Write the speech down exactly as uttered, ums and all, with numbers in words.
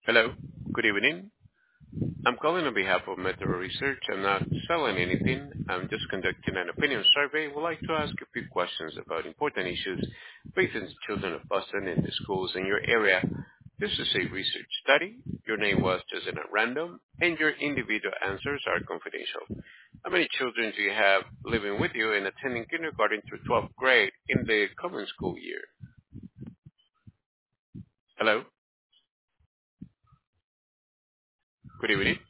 Hello, good evening. I'm calling on behalf of Metro Research. I'm not selling anything. I'm just conducting an opinion survey. Would like to ask a few questions about important issues facing children of Boston and the schools in your area. This is a research study. Your name was chosen at random, and your individual answers are confidential. How many children do you have living with you and attending kindergarten through twelfth grade in the coming school year? Hello, good evening.